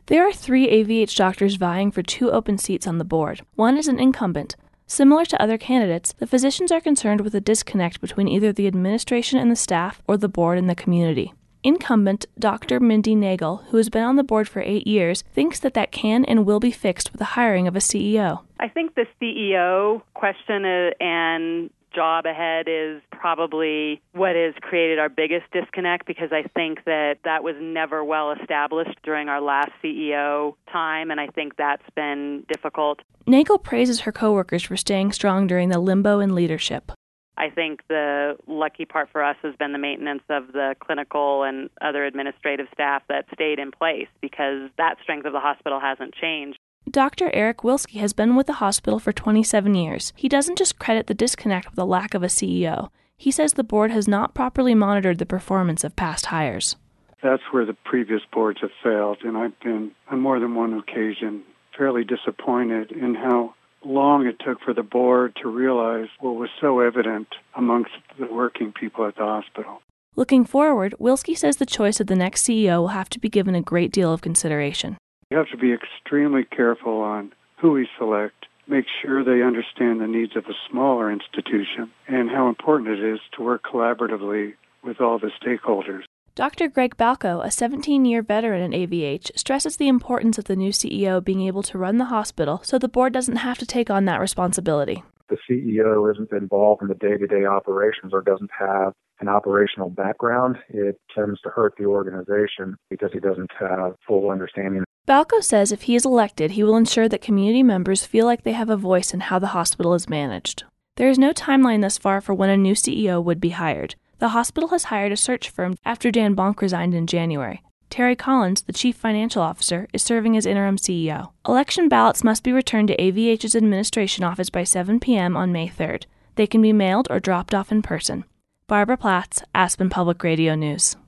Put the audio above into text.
There are 3 AVH doctors vying for 2 open seats on the board. One is an incumbent. Similar to other candidates, the physicians are concerned with a disconnect between either the administration and the staff or the board and the community. Incumbent Dr. Mindy Nagel, who has been on the board for 8 years, thinks that can and will be fixed with the hiring of a CEO. I think the CEO question and job ahead is probably what has created our biggest disconnect, because I think that was never well established during our last CEO time, and I think that's been difficult. Nagel praises her coworkers for staying strong during the limbo in leadership. I think the lucky part for us has been the maintenance of the clinical and other administrative staff that stayed in place, because that strength of the hospital hasn't changed. Dr. Eric Wilski has been with the hospital for 27 years. He doesn't just credit the disconnect with the lack of a CEO. He says the board has not properly monitored the performance of past hires. That's where the previous boards have failed, and I've been, on more than one occasion, fairly disappointed in how long it took for the board to realize what was so evident amongst the working people at the hospital. Looking forward, Wilski says the choice of the next CEO will have to be given a great deal of consideration. You have to be extremely careful on who we select, make sure they understand the needs of a smaller institution, and how important it is to work collaboratively with all the stakeholders. Dr. Greg Balco, a 17-year veteran at AVH, stresses the importance of the new CEO being able to run the hospital so the board doesn't have to take on that responsibility. The CEO isn't involved in the day-to-day operations or doesn't have an operational background. It tends to hurt the organization because he doesn't have full understanding. Balco says if he is elected, he will ensure that community members feel like they have a voice in how the hospital is managed. There is no timeline thus far for when a new CEO would be hired. The hospital has hired a search firm after Dan Bonk resigned in January. Terry Collins, the chief financial officer, is serving as interim CEO. Election ballots must be returned to AVH's administration office by 7 p.m. on May 3rd. They can be mailed or dropped off in person. Barbara Platts, Aspen Public Radio News.